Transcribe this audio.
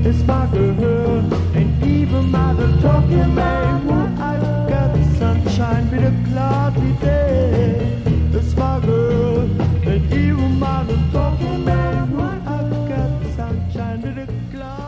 It's my girl, and even my talking man. I've got the sunshine with a cloudy day. It's my girl, and even my talking man. I've got the sunshine with a cloudy